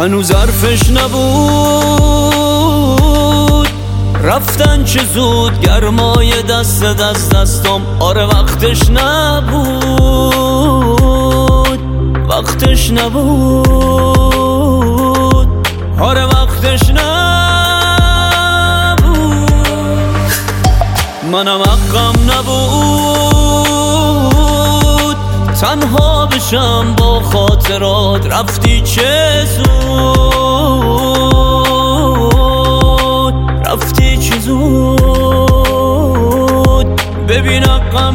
هنوز حرفش نبود، رفتن چه زود، گرمای دست دستم. آره وقتش نبود، وقتش نبود، آره وقتش نبود. منم حقم نبود تنها بشم با خاطرات، رفتی چه زود، رفتی چه زود، ببین حقم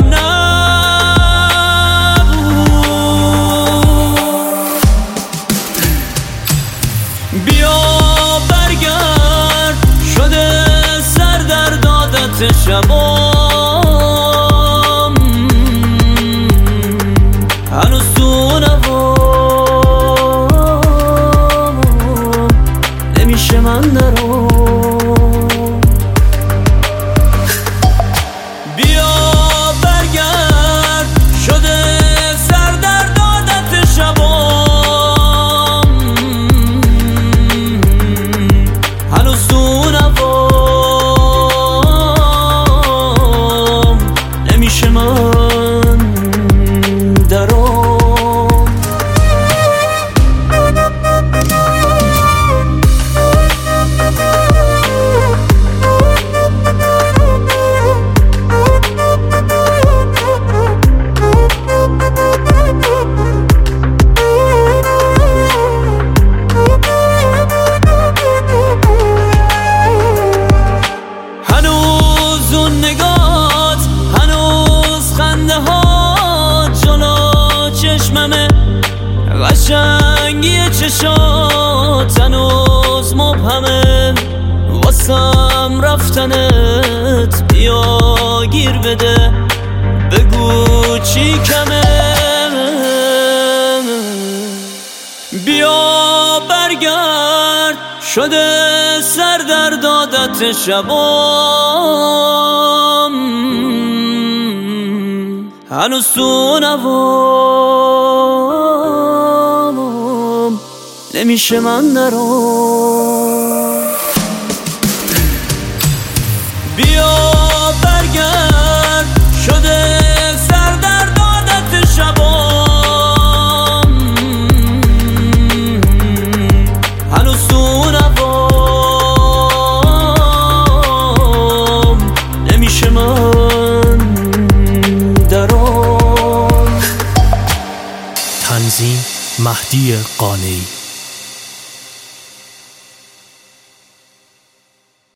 نبود. بیا برگرد، شده سر در عادت شبام، هنوز تو نوام، نمیشه من نرام. بیا برگرد، شده سر در عادت شبام، هنوز تو نوام، نمیشه من درام. هنوز اون نگات، هنوز خنده ها جلو چشممه، قشنگی چشات هنوز مبهمه. واسم رفتنت بیا گیر بده، بگو چی کمه. بیا برگرد، شده سر در عادت شبام، هنوز تو نوام، نمیشه من نرام. بیا برگرد، شده سر در عادت شبام، هنوز تو نوام، نمیشه من درام. تنظیم مهدی قانعی.